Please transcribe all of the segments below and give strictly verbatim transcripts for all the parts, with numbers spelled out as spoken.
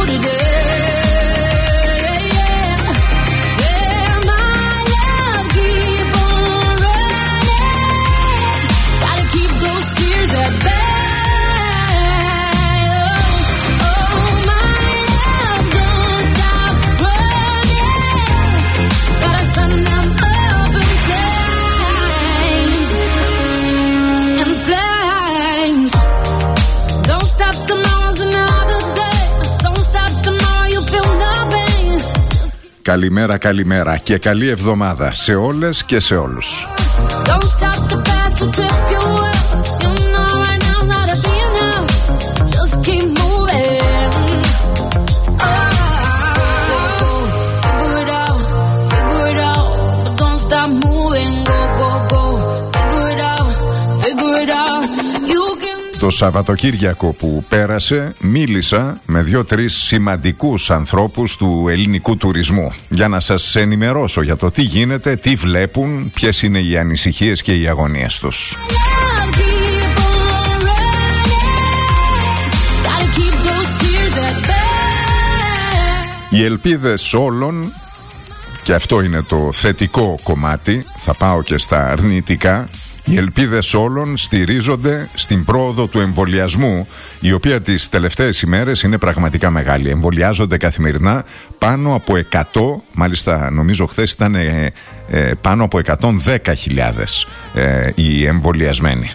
Καλημέρα, καλημέρα και καλή εβδομάδα σε όλες και σε όλους. Το Σαββατοκύριακο που πέρασε μίλησα με δύο-τρεις σημαντικούς ανθρώπους του ελληνικού τουρισμού για να σας ενημερώσω για το τι γίνεται, τι βλέπουν, ποιες είναι οι ανησυχίες και οι αγωνίες τους. Οι ελπίδες όλων, και αυτό είναι το θετικό κομμάτι, θα πάω και στα αρνητικά. Οι ελπίδες όλων στηρίζονται στην πρόοδο του εμβολιασμού, η οποία τις τελευταίες ημέρες είναι πραγματικά μεγάλη. Εμβολιάζονται καθημερινά πάνω από εκατό, μάλιστα νομίζω χθες ήταν ε, ε, πάνω από εκατόν δέκα χιλιάδες ε, οι εμβολιασμένοι.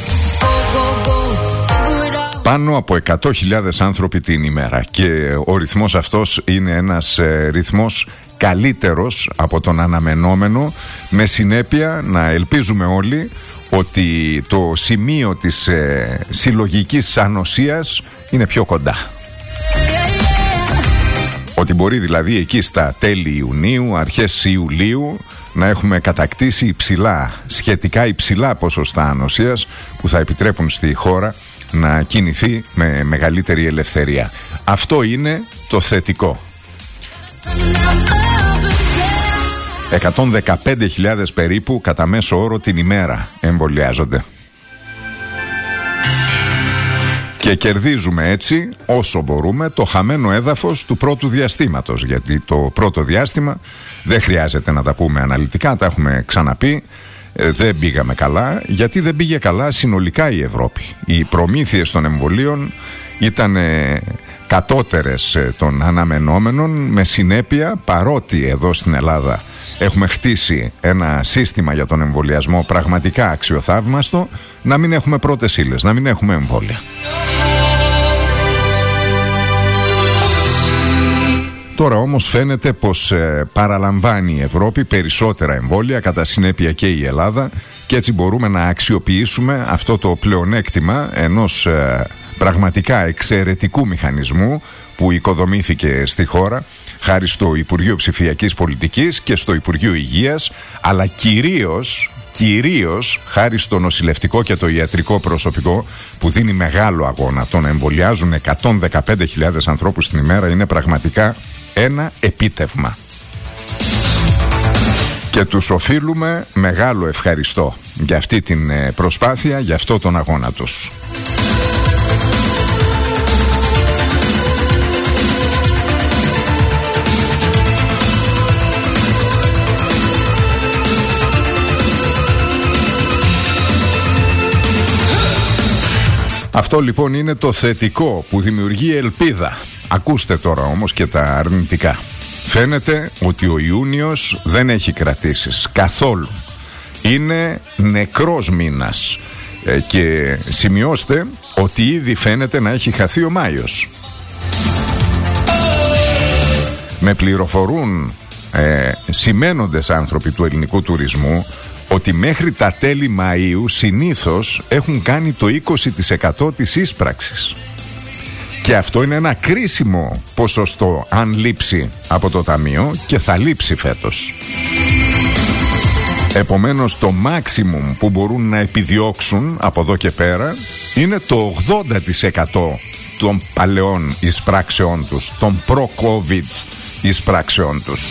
Πάνω από εκατό χιλιάδες άνθρωποι την ημέρα, και ο ρυθμός αυτός είναι ένας ε, ρυθμός καλύτερος από τον αναμενόμενο, με συνέπεια να ελπίζουμε όλοι ότι το σημείο της ε, συλλογικής ανοσίας είναι πιο κοντά. Ότι μπορεί δηλαδή εκεί στα τέλη Ιουνίου, αρχές Ιουλίου να έχουμε κατακτήσει υψηλά, σχετικά υψηλά ποσοστά ανοσίας που θα επιτρέπουν στη χώρα να κινηθεί με μεγαλύτερη ελευθερία. Αυτό είναι το θετικό. εκατόν δεκαπέντε χιλιάδες περίπου κατά μέσο όρο την ημέρα εμβολιάζονται. Και κερδίζουμε έτσι όσο μπορούμε το χαμένο έδαφος του πρώτου διαστήματος, γιατί το πρώτο διάστημα δεν χρειάζεται να τα πούμε αναλυτικά, τα έχουμε ξαναπεί. Δεν πήγαμε καλά, γιατί δεν πήγε καλά συνολικά η Ευρώπη. Οι προμήθειες των εμβολίων ήταν ε, κατώτερες των αναμενόμενων, με συνέπεια, παρότι εδώ στην Ελλάδα έχουμε χτίσει ένα σύστημα για τον εμβολιασμό πραγματικά αξιοθαύμαστο, να μην έχουμε πρώτες ύλες, να μην έχουμε εμβόλια. Τώρα όμως φαίνεται πως ε, παραλαμβάνει η Ευρώπη περισσότερα εμβόλια, κατά συνέπεια και η Ελλάδα, και έτσι μπορούμε να αξιοποιήσουμε αυτό το πλεονέκτημα ενός ε, πραγματικά εξαιρετικού μηχανισμού που οικοδομήθηκε στη χώρα χάρη στο Υπουργείο Ψηφιακής Πολιτικής και στο Υπουργείο Υγείας, αλλά κυρίως, κυρίως χάρη στο νοσηλευτικό και το ιατρικό προσωπικό που δίνει μεγάλο αγώνα. Το να εμβολιάζουν εκατόν δεκαπέντε χιλιάδες ανθρώπους την ημέρα είναι πραγματικά ένα επίτευγμα. Και τους οφείλουμε μεγάλο ευχαριστώ για αυτή την προσπάθεια, για αυτό τον αγώνα τους. Αυτό λοιπόν είναι το θετικό που δημιουργεί ελπίδα. Ακούστε τώρα όμως και τα αρνητικά. Φαίνεται ότι ο Ιούνιος δεν έχει κρατήσεις καθόλου. Είναι νεκρός μήνας ε, και σημειώστε ότι ήδη φαίνεται να έχει χαθεί ο Μάιος. Με πληροφορούν ε, σημαίνοντες άνθρωποι του ελληνικού τουρισμού ότι μέχρι τα τέλη Μαΐου συνήθως έχουν κάνει το είκοσι τοις εκατό της είσπραξης. Και αυτό είναι ένα κρίσιμο ποσοστό αν λείψει από το ταμείο, και θα λείψει φέτος. Επομένως το maximum που μπορούν να επιδιώξουν από εδώ και πέρα είναι το ογδόντα τοις εκατό των παλαιών εισπράξεών τους, των προ-COVID εισπράξεών τους.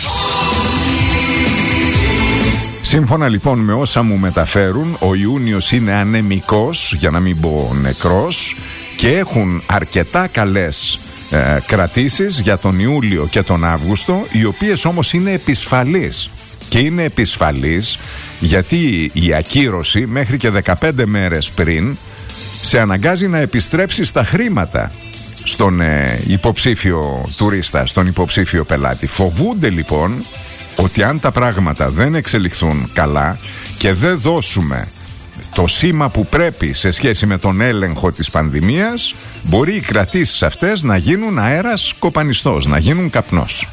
Σύμφωνα λοιπόν με όσα μου μεταφέρουν, ο Ιούνιος είναι ανεμικός, για να μην πω νεκρός, και έχουν αρκετά καλές ε, κρατήσεις για τον Ιούλιο και τον Αύγουστο, οι οποίες όμως είναι επισφαλείς. Και είναι επισφαλής γιατί η ακύρωση μέχρι και δεκαπέντε μέρες πριν σε αναγκάζει να επιστρέψεις τα χρήματα στον ε, υποψήφιο τουρίστα, στον υποψήφιο πελάτη. Φοβούνται λοιπόν ότι αν τα πράγματα δεν εξελιχθούν καλά και δεν δώσουμε το σήμα που πρέπει σε σχέση με τον έλεγχο της πανδημίας, μπορεί οι κρατήσεις αυτές να γίνουν αέρας κοπανιστός, να γίνουν καπνός.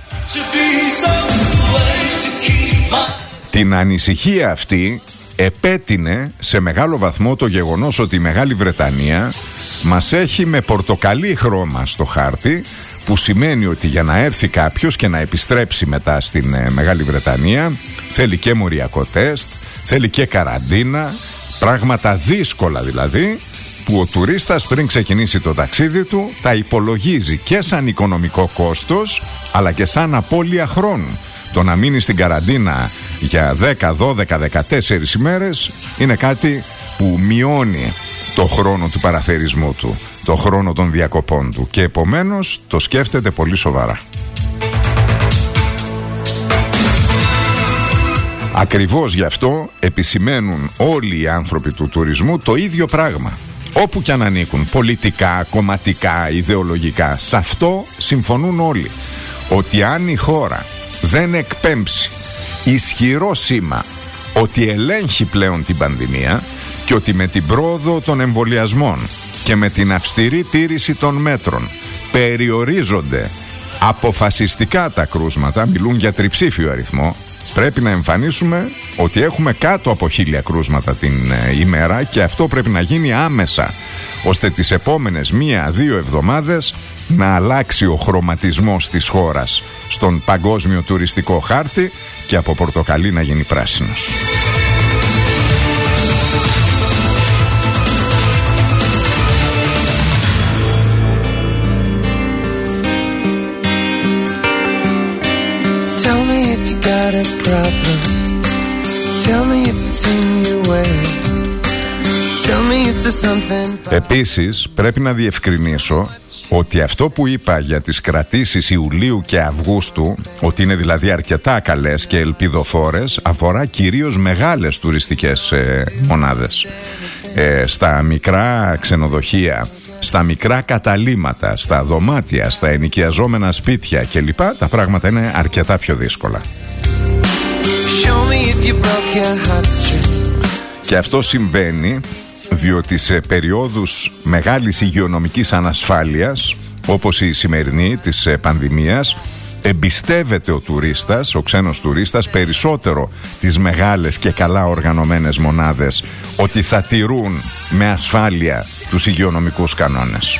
Την ανησυχία αυτή επέτεινε σε μεγάλο βαθμό το γεγονός ότι η Μεγάλη Βρετανία μας έχει με πορτοκαλί χρώμα στο χάρτη, που σημαίνει ότι για να έρθει κάποιος και να επιστρέψει μετά στην ε, Μεγάλη Βρετανία θέλει και μοριακό τεστ, θέλει και καραντίνα, πράγματα δύσκολα δηλαδή, που ο τουρίστας πριν ξεκινήσει το ταξίδι του τα υπολογίζει και σαν οικονομικό κόστος αλλά και σαν απώλεια χρόνου. Το να μείνει στην καραντίνα για δέκα, δώδεκα, δεκατέσσερις ημέρες είναι κάτι που μειώνει το χρόνο του παραθερισμού του, το χρόνο των διακοπών του, και επομένως το σκέφτεται πολύ σοβαρά. Ακριβώς γι' αυτό επισημαίνουν όλοι οι άνθρωποι του τουρισμού το ίδιο πράγμα. Όπου κι αν ανήκουν, πολιτικά, κομματικά, ιδεολογικά, σε αυτό συμφωνούν όλοι. Ότι αν η χώρα δεν εκπέμψει ισχυρό σήμα ότι ελέγχει πλέον την πανδημία και ότι με την πρόοδο των εμβολιασμών και με την αυστηρή τήρηση των μέτρων περιορίζονται αποφασιστικά τα κρούσματα, μιλούν για τριψήφιο αριθμό, πρέπει να εμφανίσουμε ότι έχουμε κάτω από χίλια κρούσματα την ε, ημέρα, και αυτό πρέπει να γίνει άμεσα, ώστε τις επόμενες μία-δύο εβδομάδες να αλλάξει ο χρωματισμός της χώρας στον παγκόσμιο τουριστικό χάρτη και από πορτοκαλί να γίνει πράσινος. Tell me if you got a problem. Tell me if it's in your way. Tell me if there's something. Επίσης, πρέπει να διευκρινίσω ότι αυτό που είπα για τις κρατήσεις Ιουλίου και Αυγούστου, ότι είναι δηλαδή αρκετά καλές και ελπιδοφόρες, αφορά κυρίως μεγάλες τουριστικές ε, μονάδες. Ε, στα μικρά ξενοδοχεία, στα μικρά καταλύματα, στα δωμάτια, στα ενοικιαζόμενα σπίτια κλπ, τα πράγματα είναι αρκετά πιο δύσκολα. Και αυτό συμβαίνει διότι σε περιόδους μεγάλης υγειονομικής ανασφάλειας, όπως η σημερινή της πανδημίας, εμπιστεύεται ο τουρίστας, ο ξένος τουρίστας, περισσότερο τις μεγάλες και καλά οργανωμένες μονάδες, ότι θα τηρούν με ασφάλεια τους υγειονομικούς κανόνες.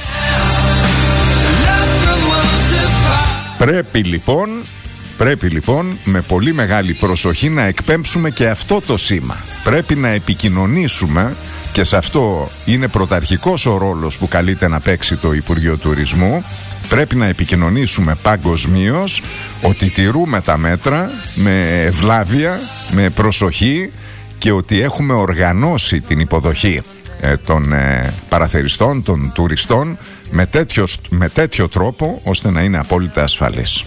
Πρέπει λοιπόν, πρέπει λοιπόν με πολύ μεγάλη προσοχή να εκπέμψουμε και αυτό το σήμα. Πρέπει να επικοινωνήσουμε, και σε αυτό είναι πρωταρχικός ο ρόλος που καλείται να παίξει το Υπουργείο Τουρισμού. Πρέπει να επικοινωνήσουμε παγκοσμίως ότι τηρούμε τα μέτρα με ευλάβεια, με προσοχή, και ότι έχουμε οργανώσει την υποδοχή ε, των ε, παραθεριστών, των τουριστών με τέτοιο, με τέτοιο τρόπο ώστε να είναι απόλυτα ασφαλής.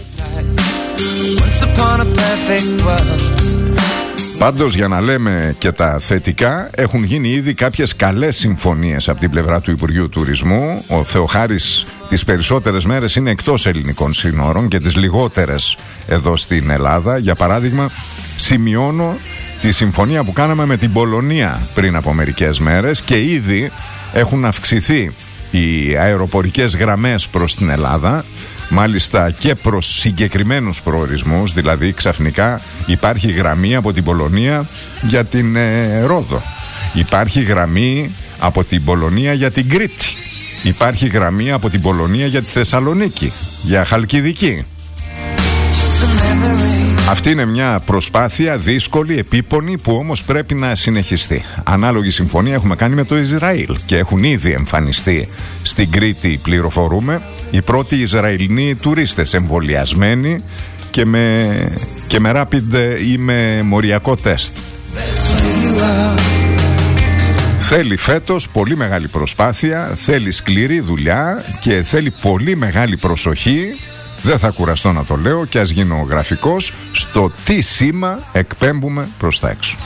Πάντως, για να λέμε και τα θετικά, έχουν γίνει ήδη κάποιες καλές συμφωνίες από την πλευρά του Υπουργείου Τουρισμού. Ο Θεοχάρης τις περισσότερες μέρες είναι εκτός ελληνικών σύνορων και τις λιγότερες εδώ στην Ελλάδα. Για παράδειγμα, σημειώνω τη συμφωνία που κάναμε με την Πολωνία πριν από μερικές μέρες, και ήδη έχουν αυξηθεί οι αεροπορικές γραμμές προς την Ελλάδα, μάλιστα και προς συγκεκριμένους προορισμούς. Δηλαδή ξαφνικά υπάρχει γραμμή από την Πολωνία για την ε, Ρόδο, υπάρχει γραμμή από την Πολωνία για την Κρήτη, υπάρχει γραμμή από την Πολωνία για τη Θεσσαλονίκη, για Χαλκιδική. Αυτή είναι μια προσπάθεια δύσκολη, επίπονη, που όμως πρέπει να συνεχιστεί. Ανάλογη συμφωνία έχουμε κάνει με το Ισραήλ και έχουν ήδη εμφανιστεί στην Κρήτη, πληροφορούμε, οι πρώτοι Ισραηλινοί τουρίστες εμβολιασμένοι και με, και με rapid ή με μοριακό τεστ. Θέλει φέτος πολύ μεγάλη προσπάθεια, θέλει σκληρή δουλειά και θέλει πολύ μεγάλη προσοχή. Δεν θα κουραστώ να το λέω και ας γίνω γραφικός στο τι σήμα εκπέμπουμε προς τα έξω.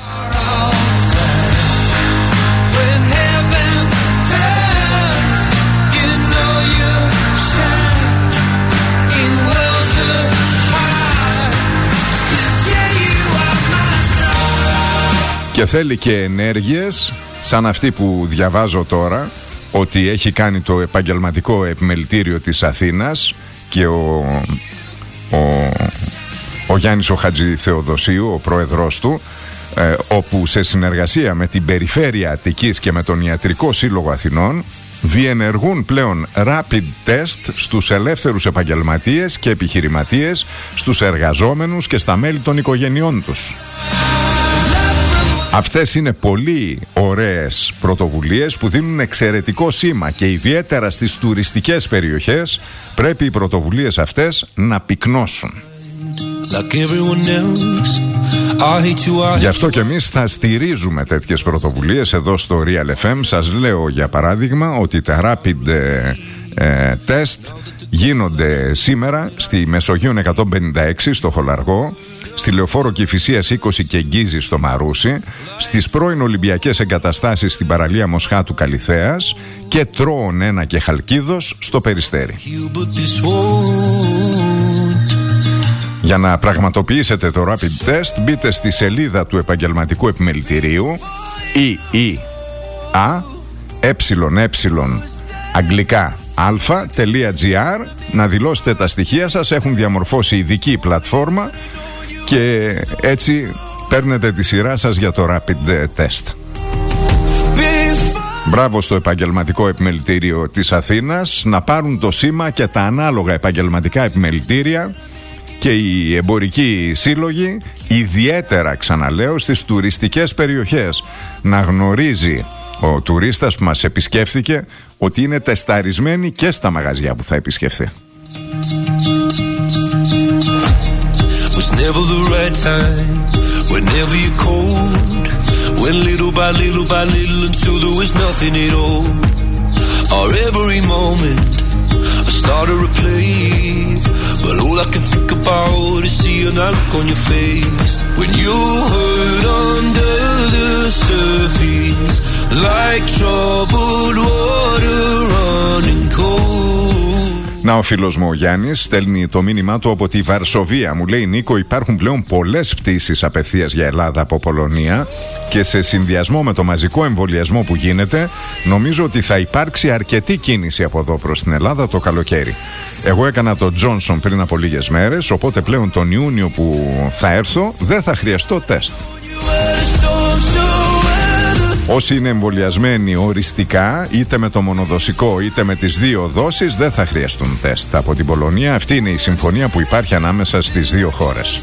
Και θέλει και ενέργειες σαν αυτή που διαβάζω τώρα, ότι έχει κάνει το επαγγελματικό επιμελητήριο της Αθήνας και ο, ο, ο Γιάννης ο Χατζηθεοδοσίου, ο πρόεδρος του, ε, όπου σε συνεργασία με την Περιφέρεια Αττικής και με τον Ιατρικό Σύλλογο Αθηνών διενεργούν πλέον rapid test στους ελεύθερους επαγγελματίες και επιχειρηματίες, στους εργαζόμενους και στα μέλη των οικογενειών τους. Αυτές είναι πολύ ωραίες πρωτοβουλίες που δίνουν εξαιρετικό σήμα και ιδιαίτερα στις τουριστικές περιοχές πρέπει οι πρωτοβουλίες αυτές να πυκνώσουν. Γι' αυτό και εμείς θα στηρίζουμε τέτοιες πρωτοβουλίες εδώ στο Real εφ εμ. Σας λέω για παράδειγμα ότι τα rapid ε, ε, test γίνονται σήμερα στη Μεσογείων εκατόν πενήντα έξι στο Χολαργό, στη Λεωφόρο Κηφισίας είκοσι και Γκίζη στο Μαρούσι, στις πρώην Ολυμπιακές εγκαταστάσεις στην παραλία Μοσχάτου Καλιθέας και Τρώων ένα και Χαλκίδος στο Περιστέρι. Για να πραγματοποιήσετε το rapid test μπείτε στη σελίδα του επαγγελματικού επιμελητηρίου ι ι α ε ε αγγλικά αλφα.gr, να δηλώσετε τα στοιχεία σας. Έχουν διαμορφώσει ειδική πλατφόρμα και έτσι παίρνετε τη σειρά σας για το rapid test. Μπράβο στο επαγγελματικό επιμελητήριο της Αθήνας, να πάρουν το σήμα και τα ανάλογα επαγγελματικά επιμελητήρια και οι εμπορικοί σύλλογοι, ιδιαίτερα ξαναλέω στις τουριστικές περιοχές, να γνωρίζει ο τουρίστας που μας επισκέφθηκε ότι είναι τεσταρισμένοι και στα μαγαζιά που θα επισκεφθεί. Never the right time, whenever you're cold, when little by little by little until there was nothing at all, or every moment I start to replay, but all I can think about is seeing that look on your face, when you hurt under the surface, like troubled water running cold. Να, ο φίλος μου ο Γιάννης στέλνει το μήνυμά του από τη Βαρσοβία. Μου λέει: Νίκο, υπάρχουν πλέον πολλές πτήσεις απευθείας για Ελλάδα από Πολωνία και σε συνδυασμό με το μαζικό εμβολιασμό που γίνεται, νομίζω ότι θα υπάρξει αρκετή κίνηση από εδώ προς την Ελλάδα το καλοκαίρι. Εγώ έκανα το Johnson πριν από λίγες μέρες, οπότε πλέον τον Ιούνιο που θα έρθω δεν θα χρειαστώ τεστ. Όσοι είναι εμβολιασμένοι οριστικά, είτε με το μονοδοσικό είτε με τις δύο δόσεις, δεν θα χρειαστούν τεστ από την Πολωνία. Αυτή είναι η συμφωνία που υπάρχει ανάμεσα στις δύο χώρες.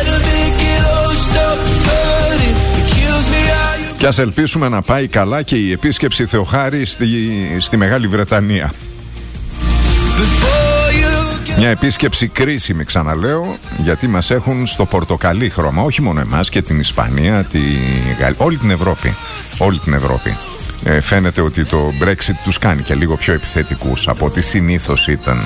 Και ας ελπίσουμε να πάει καλά και η επίσκεψη Θεοχάρη στη, στη Μεγάλη Βρετανία. Μια επίσκεψη κρίσιμη, ξαναλέω, γιατί μας έχουν στο πορτοκαλί χρώμα, όχι μόνο εμάς και την Ισπανία, τη Γαλλία, όλη την Ευρώπη. Όλη την Ευρώπη. Ε, φαίνεται ότι το Brexit τους κάνει και λίγο πιο επιθετικούς από ό,τι συνήθως ήταν.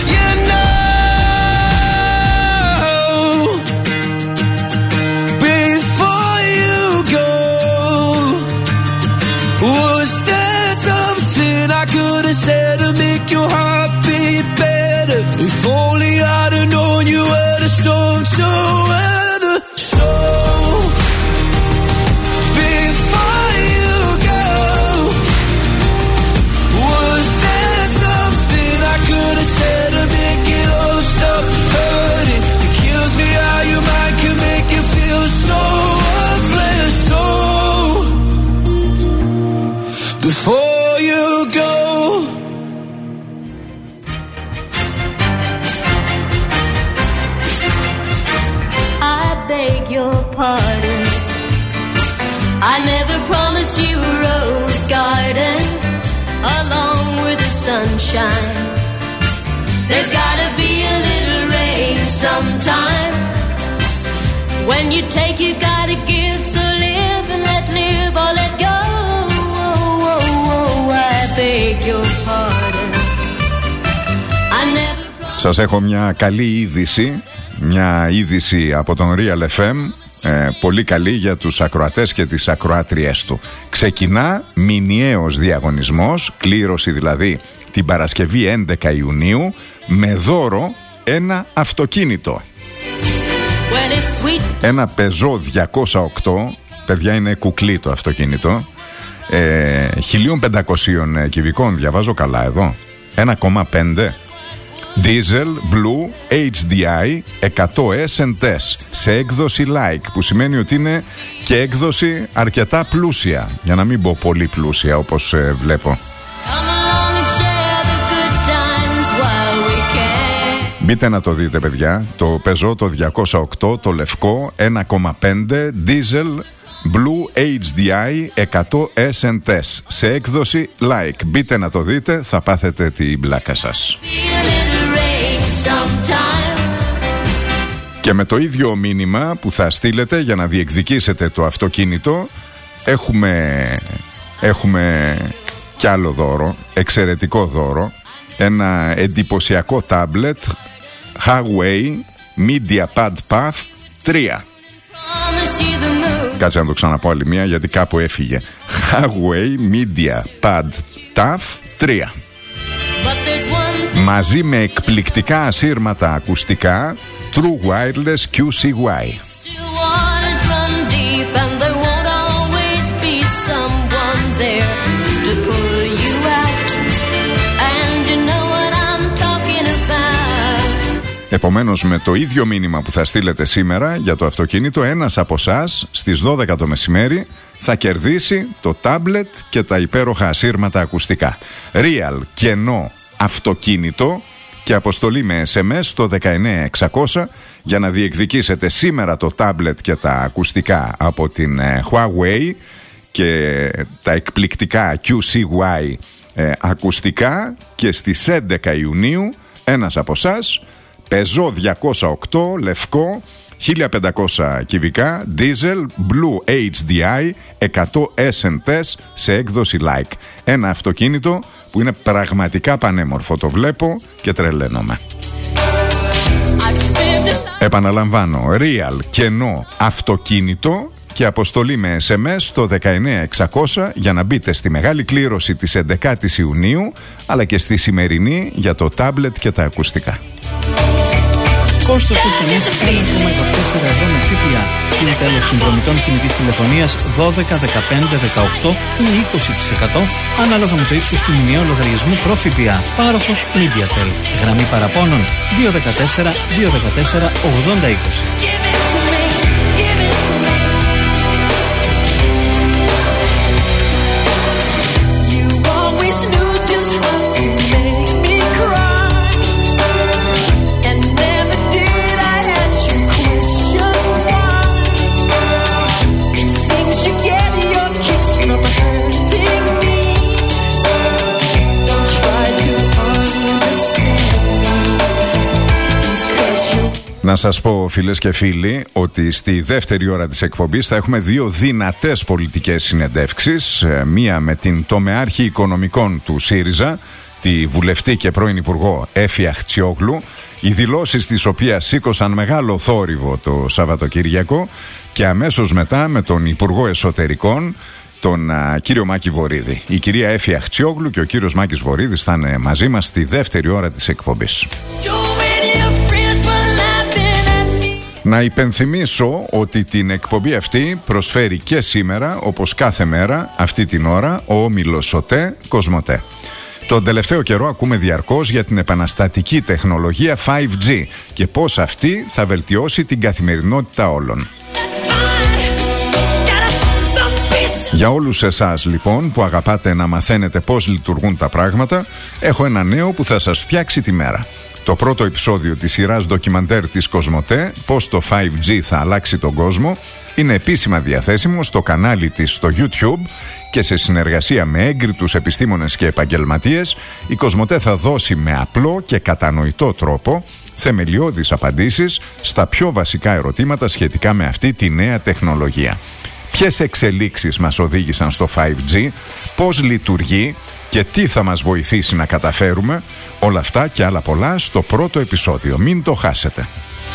If only I'd have known you were the storm to weather. So before you go, was there something I could have said to make it all stop hurting? It kills me how your mind can make you feel so worthless. So before you go, beg your pardon. I never promised you a rose garden along with the sunshine. There's gotta be a little rain sometime. When you take, you gotta give. So live and let live or let go. Σας έχω μια καλή είδηση, μια είδηση από τον Real εφ εμ, ε, πολύ καλή για τους ακροατές και τις ακροάτριές του. Ξεκινά μηνιαίος διαγωνισμός, κλήρωση δηλαδή την Παρασκευή έντεκα Ιουνίου, με δώρο ένα αυτοκίνητο. Ένα Peugeot διακόσια οκτώ, παιδιά είναι κουκλί το αυτοκίνητο, ε, χίλια πεντακόσια κυβικών, διαβάζω καλά εδώ, ένα κόμμα πέντε. Diesel Blue έιτς ντι άι εκατό ες εν τες σε έκδοση like, που σημαίνει ότι είναι και έκδοση αρκετά πλούσια, για να μην πω πολύ πλούσια όπως ε, βλέπω. Μπείτε να το δείτε, παιδιά, το Peugeot το διακόσια οκτώ, το λευκό, ένα κόμμα πέντε, Diesel Blue έιτς ντι άι εκατό ες εν τες σε έκδοση like. Μπείτε να το δείτε, θα πάθετε την πλάκα σας. Και με το ίδιο μήνυμα που θα στείλετε για να διεκδικήσετε το αυτοκίνητο, έχουμε, έχουμε κι άλλο δώρο, εξαιρετικό δώρο, ένα εντυπωσιακό τάμπλετ Huawei MediaPad Path τρία. Κάτσε να το ξαναπώ άλλη μία, γιατί κάπου έφυγε. Huawei MediaPad Path τρία. Μαζί με εκπληκτικά ασύρματα ακουστικά True Wireless κιου σι γουάι. Επομένως, με το ίδιο μήνυμα που θα στείλετε σήμερα για το αυτοκίνητο, ένας από εσάς στις δώδεκα το μεσημέρι θα κερδίσει το τάμπλετ και τα υπέροχα ασύρματα ακουστικά. Real κενό αυτοκίνητο και αποστολή με ες εμ ες στο δεκαεννιά εξακόσια για να διεκδικήσετε σήμερα το τάμπλετ και τα ακουστικά από την ε, Huawei και τα εκπληκτικά κιου σι γουάι ε, ακουστικά, και στις έντεκα Ιουνίου ένας από εσάς Peugeot διακόσια οκτώ λευκό, χίλια πεντακόσια κυβικά, Diesel Blue έιτς ντι άι εκατό ες εν τες σε έκδοση like. Ένα αυτοκίνητο που είναι πραγματικά πανέμορφο, το βλέπω και τρελαίνομαι. Επαναλαμβάνω, Real κενό αυτοκίνητο και αποστολή με ες εμ ες στο δεκαεννιά εξακόσια για να μπείτε στη μεγάλη κλήρωση της έντεκα Ιουνίου, αλλά και στη σημερινή για το τάμπλετ και τα ακουστικά. Κόστος ες εμ ες ένα κόμμα είκοσι τέσσερα ευρώ με ΦΠΑ. Συν τέλος συνδρομητών κινητής τηλεφωνίας δώδεκα, δεκαπέντε, δεκαοκτώ ή είκοσι τοις εκατό ανάλογα με το ύψος του μηνιαίου λογαριασμού προ ΦΠΑ. Πάροχος MediaTel. Γραμμή παραπώνων δύο ένα τέσσερα, δύο ένα τέσσερα, ογδόντα είκοσι. Να σας πω, φίλες και φίλοι, ότι στη δεύτερη ώρα της εκπομπής θα έχουμε δύο δυνατές πολιτικές συνεντεύξεις. Μία με την τομεάρχη οικονομικών του ΣΥΡΙΖΑ, τη βουλευτή και πρώην υπουργό Έφη Αχτσιόγλου, οι δηλώσεις της οποίας σήκωσαν μεγάλο θόρυβο το Σαββατοκύριακο, και αμέσως μετά με τον Υπουργό Εσωτερικών, τον α, κύριο Μάκη Βορίδη. Η κυρία Έφη Αχτσιόγλου και ο κύριος Μάκης Βορίδης θα είναι μαζί μας στη δεύτερη ώρα της εκπομπής. Να υπενθυμίσω ότι την εκπομπή αυτή προσφέρει και σήμερα, όπως κάθε μέρα, αυτή την ώρα, ο όμιλος ΟΤΕ Κοσμοτέ. Τον τελευταίο καιρό ακούμε διαρκώς για την επαναστατική τεχνολογία φάιβ τζι και πώς αυτή θα βελτιώσει την καθημερινότητα όλων. Για όλους εσάς λοιπόν που αγαπάτε να μαθαίνετε πώς λειτουργούν τα πράγματα, έχω ένα νέο που θα σας φτιάξει τη μέρα. Το πρώτο επεισόδιο της σειράς ντοκιμαντέρ της Κοσμοτέ, πώς το φάιβ τζι θα αλλάξει τον κόσμο, είναι επίσημα διαθέσιμο στο κανάλι της στο YouTube, και σε συνεργασία με έγκριτους επιστήμονες και επαγγελματίες, η Κοσμοτέ θα δώσει με απλό και κατανοητό τρόπο θεμελιώδεις απαντήσεις στα πιο βασικά ερωτήματα σχετικά με αυτή τη νέα τεχνολογία. Ποιες εξελίξεις μας οδήγησαν στο φάιβ τζι, πώς λειτουργεί και τι θα μας βοηθήσει να καταφέρουμε. Όλα αυτά και άλλα πολλά στο πρώτο επεισόδιο. Μην το χάσετε.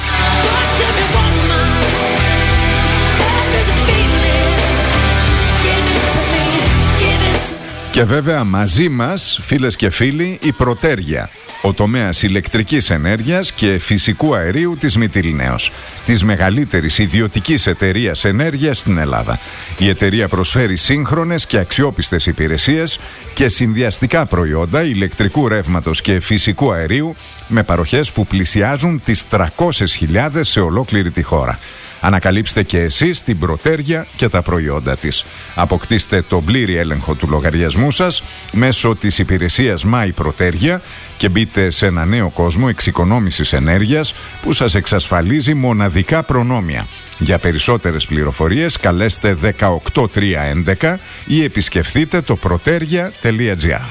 Και βέβαια μαζί μας, φίλες και φίλοι, η Πρωτέργεια, ο τομέας ηλεκτρικής ενέργειας και φυσικού αερίου της Μυτιληναίος, της μεγαλύτερης ιδιωτικής εταιρείας ενέργειας στην Ελλάδα. Η εταιρεία προσφέρει σύγχρονες και αξιόπιστες υπηρεσίες και συνδυαστικά προϊόντα ηλεκτρικού ρεύματος και φυσικού αερίου με παροχές που πλησιάζουν τις τριακόσιες χιλιάδες σε ολόκληρη τη χώρα. Ανακαλύψτε και εσείς την Πρωτέργεια και τα προϊόντα της. Αποκτήστε τον πλήρη έλεγχο του λογαριασμού σας μέσω της υπηρεσίας My Πρωτέργεια και μπείτε σε ένα νέο κόσμο εξοικονόμησης ενέργειας που σας εξασφαλίζει μοναδικά προνόμια. Για περισσότερες πληροφορίες καλέστε δεκαοκτώ τριακόσια έντεκα ή επισκεφθείτε το protergia τελεία gr.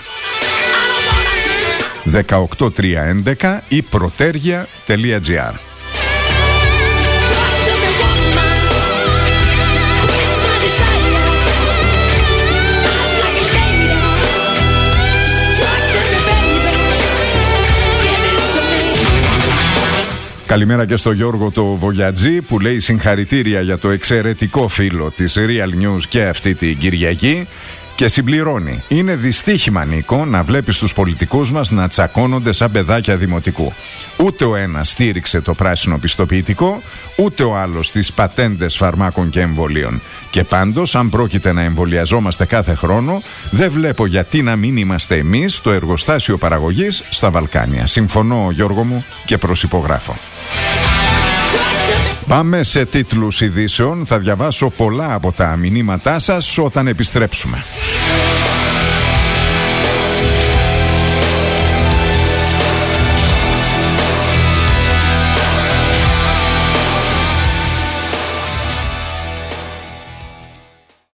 δεκαοκτώ τριακόσια έντεκα ή protergia τελεία gr. Καλημέρα και στο Γιώργο το Βογιατζή που λέει συγχαρητήρια για το εξαιρετικό φύλλο της Real News και αυτή την Κυριακή και συμπληρώνει: είναι δυστύχημα, Νίκο, να βλέπεις τους πολιτικούς μας να τσακώνονται σαν παιδάκια δημοτικού. Ούτε ο ένας στήριξε το πράσινο πιστοποιητικό, ούτε ο άλλος τις πατέντες φαρμάκων και εμβολίων. Και πάντως, αν πρόκειται να εμβολιαζόμαστε κάθε χρόνο, δεν βλέπω γιατί να μην είμαστε εμείς στο εργοστάσιο παραγωγής στα Βαλκάνια. Συμφωνώ, Γιώργο μου, και προσυπογράφω. Πάμε σε τίτλους ειδήσεων. Θα διαβάσω πολλά από τα μηνύματά σας όταν επιστρέψουμε.